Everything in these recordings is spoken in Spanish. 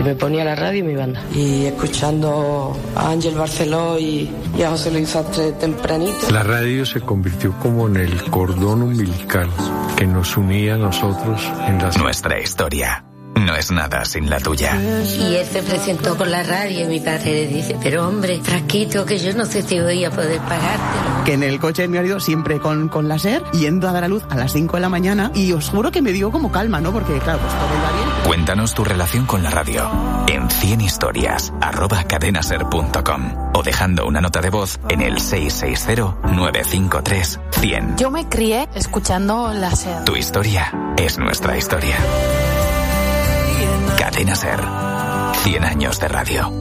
me ponía la radio y mi banda. Y escuchando a Ángel Barceló y a José Luis Sastre tempranito. La radio se convirtió como en el cordón umbilical que nos unía a nosotros en la... Nuestra historia no es nada sin la tuya. Y él se presentó con la radio y mi padre le dice, pero hombre, Frasquito, que yo no sé si voy a poder pagártelo. Que en el coche de mi marido siempre con la SER, yendo a dar a luz a las 5 de la mañana, y os juro que me dio como calma, ¿no? Porque claro, pues todo iba bien. Cuéntanos tu relación con la radio en 100historias@cadenaser.com o dejando una nota de voz en el 660-953-100. Yo me crié escuchando la SER. Tu historia es nuestra historia. Cadena Ser. 100 años de radio.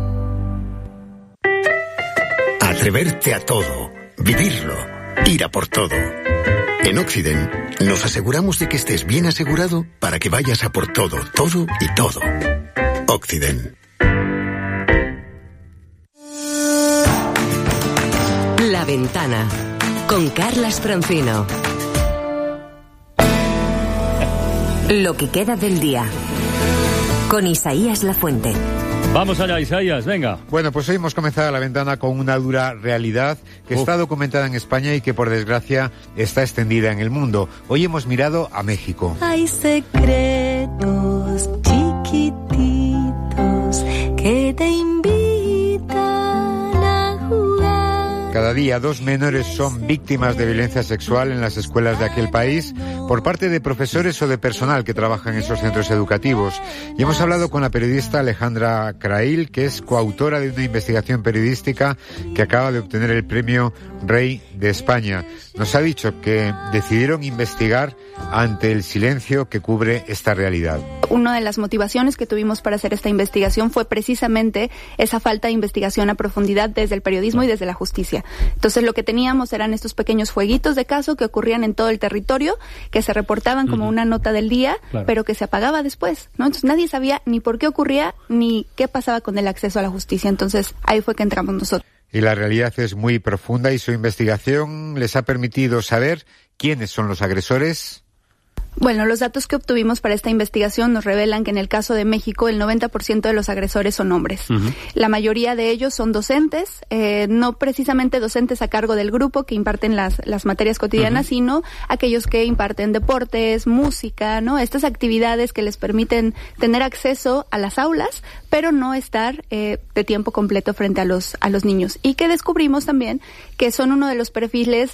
Atreverte a todo. Vivirlo. Ir a por todo. En Occident nos aseguramos de que estés bien asegurado para que vayas a por todo, todo y todo. Occident. La Ventana con Carlas Francino. Lo que queda del día con Isaías Lafuente. Vamos allá, Isaías, venga. Bueno, pues hoy hemos comenzado La Ventana con una dura realidad que está documentada en España y que por desgracia está extendida en el mundo. Hoy hemos mirado a México. Hay secretos chiquititos que te invitan a jugar. Cada día 2 menores son víctimas de violencia sexual en las escuelas de aquel país por parte de profesores o de personal que trabaja en esos centros educativos. Y hemos hablado con la periodista Alejandra Crail, que es coautora de una investigación periodística que acaba de obtener el premio Rey de España. Nos ha dicho que decidieron investigar ante el silencio que cubre esta realidad. Una de las motivaciones que tuvimos para hacer esta investigación fue precisamente esa falta de investigación a profundidad desde el periodismo y desde la justicia. Entonces lo que teníamos eran estos pequeños fueguitos de caso que ocurrían en todo el territorio, que se reportaban como una nota del día, pero que se apagaba después, ¿no? Entonces nadie sabía ni por qué ocurría ni qué pasaba con el acceso a la justicia. Entonces ahí fue que entramos nosotros. Y la realidad es muy profunda y su investigación les ha permitido saber quiénes son los agresores. Bueno, los datos que obtuvimos para esta investigación nos revelan que en el caso de México el 90% de los agresores son hombres. La mayoría de ellos son docentes, no precisamente docentes a cargo del grupo que imparten las materias cotidianas, sino aquellos que imparten deportes, música, ¿no? Estas actividades que les permiten tener acceso a las aulas, pero no estar de tiempo completo frente a los niños. Y que descubrimos también que son uno de los perfiles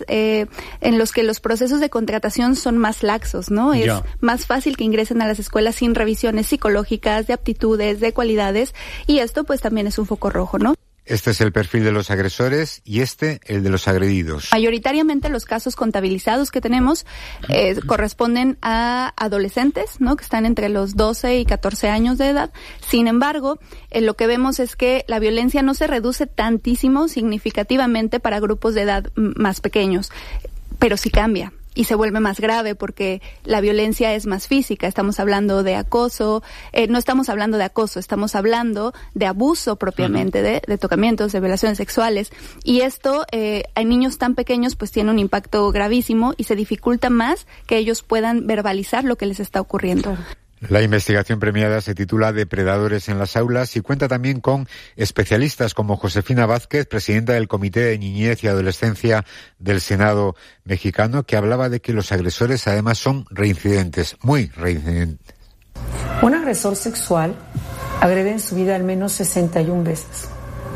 en los que los procesos de contratación son más laxos, ¿no? Es más fácil que ingresen a las escuelas sin revisiones psicológicas, de aptitudes, de cualidades, y esto pues también es un foco rojo, ¿no? Este es el perfil de los agresores y el de los agredidos. Mayoritariamente los casos contabilizados que tenemos corresponden a adolescentes, ¿no? Que están entre los 12 y 14 años de edad. Sin embargo, lo que vemos es que la violencia no se reduce tantísimo, significativamente para grupos de edad más pequeños, pero sí cambia. Y se vuelve más grave porque la violencia es más física. Estamos hablando de acoso, no estamos hablando de acoso, estamos hablando de abuso propiamente, de tocamientos, de violaciones sexuales. Y esto, en niños tan pequeños, pues tiene un impacto gravísimo y se dificulta más que ellos puedan verbalizar lo que les está ocurriendo. La investigación premiada se titula Depredadores en las aulas y cuenta también con especialistas como Josefina Vázquez, presidenta del Comité de Niñez y Adolescencia del Senado mexicano, que hablaba de que los agresores además son reincidentes, muy reincidentes. Un agresor sexual agrede en su vida al menos 61 veces.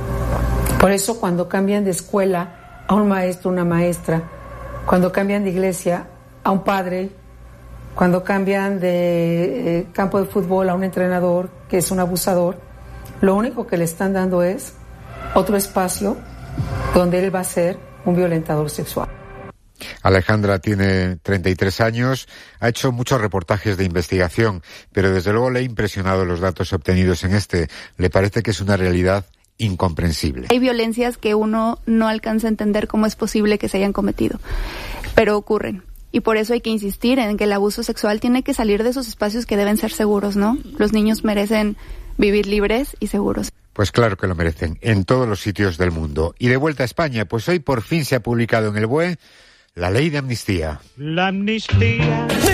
Por eso cuando cambian de escuela a un maestro, una maestra, cuando cambian de iglesia a un padre, cuando cambian de campo de fútbol a un entrenador que es un abusador, lo único que le están dando es otro espacio donde él va a ser un violentador sexual. Alejandra tiene 33 años, ha hecho muchos reportajes de investigación, pero desde luego le ha impresionado los datos obtenidos en Le parece que es una realidad incomprensible. Hay violencias que uno no alcanza a entender cómo es posible que se hayan cometido, pero ocurren. Y por eso hay que insistir en que el abuso sexual tiene que salir de esos espacios que deben ser seguros, ¿no? Los niños merecen vivir libres y seguros. Pues claro que lo merecen, en todos los sitios del mundo. Y de vuelta a España, pues hoy por fin se ha publicado en el BOE la ley de amnistía. La amnistía